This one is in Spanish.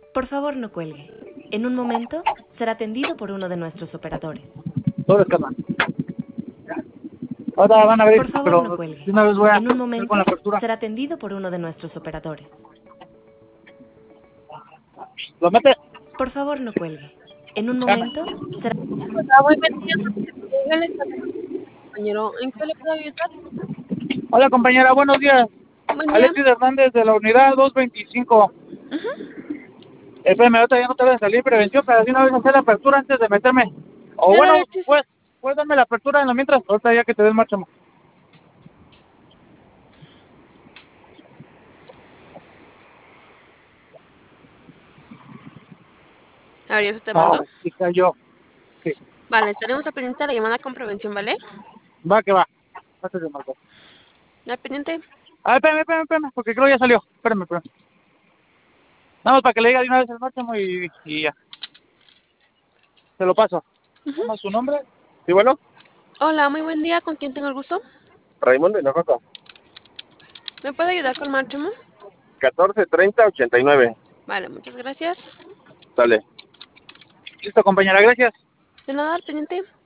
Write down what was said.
Por favor, no cuelgue. En un momento será atendido por uno de nuestros operadores. Todo escapa. Ahora van a ver, Por favor, no pero cuelgue. de una vez voy a En un hacer con momento la apertura. será atendido por uno de nuestros operadores. ¿Lo mete? Por favor, no cuelgue. En un momento será... Hola, muy buen día. Dígale, compañero, ¿en qué le puedo ayudar? Hola, compañera, buenos días. Buen día. Alexis Hernández de la unidad 225. Espérame, ahorita ya no te voy a salir prevención, pero de una vez hacer la apertura antes de meterme. O Claro, bueno, Alexis. puedes darme la apertura en lo mientras, ahorita ya que te den marcha. A ver, ya se está abriendo. Sí, cayó. Sí. Vale, estaremos al pendiente de la llamada con prevención, ¿vale? Va que va. Antes de marcar. ¿Al pendiente? Espérame, porque creo que ya salió. Espérame. Nada más para que le diga de una vez el marcha y ya. Se lo paso. ¿Cómo es su nombre? ¿Sí, bueno? Hola, muy buen día. ¿Con quién tengo el gusto? Raimundo Hinojosa, ¿Me puede ayudar con Marchamo? 143089. Vale, muchas gracias. Sale. Listo, compañera, gracias. De nada, al pendiente.